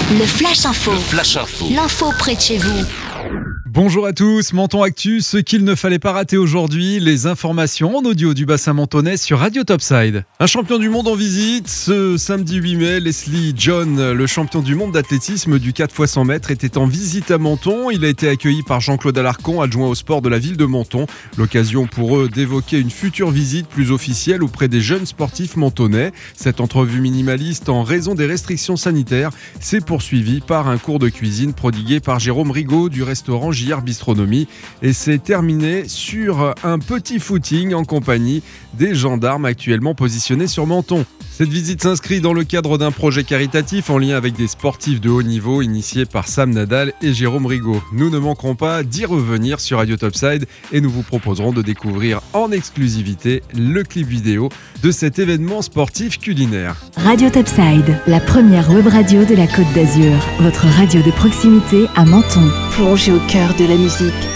Le Flash Info. L'info près de chez vous. Bonjour à tous, Menton Actu, ce qu'il ne fallait pas rater aujourd'hui, les informations en audio du bassin mentonais sur Radio Topside. Un champion du monde en visite, ce samedi 8 mai, Leslie John, le champion du monde d'athlétisme du 4x100 mètres, était en visite à Menton. Il a été accueilli par Jean-Claude Alarcon, adjoint au sport de la ville de Menton. L'occasion pour eux d'évoquer une future visite plus officielle auprès des jeunes sportifs mentonnais. Cette entrevue minimaliste, en raison des restrictions sanitaires, s'est poursuivie par un cours de cuisine prodigué par Jérôme Rigaud du restaurant JR Bistronomie et s'est terminé sur un petit footing en compagnie des gendarmes actuellement positionnés sur Menton. Cette visite s'inscrit dans le cadre d'un projet caritatif en lien avec des sportifs de haut niveau initié par Sam Nadal et Jérôme Rigaud. Nous ne manquerons pas d'y revenir sur Radio Topside et nous vous proposerons de découvrir en exclusivité le clip vidéo de cet événement sportif culinaire. Radio Topside, la première web radio de la Côte d'Azur. Votre radio de proximité à Menton. Plongez au cœur de la musique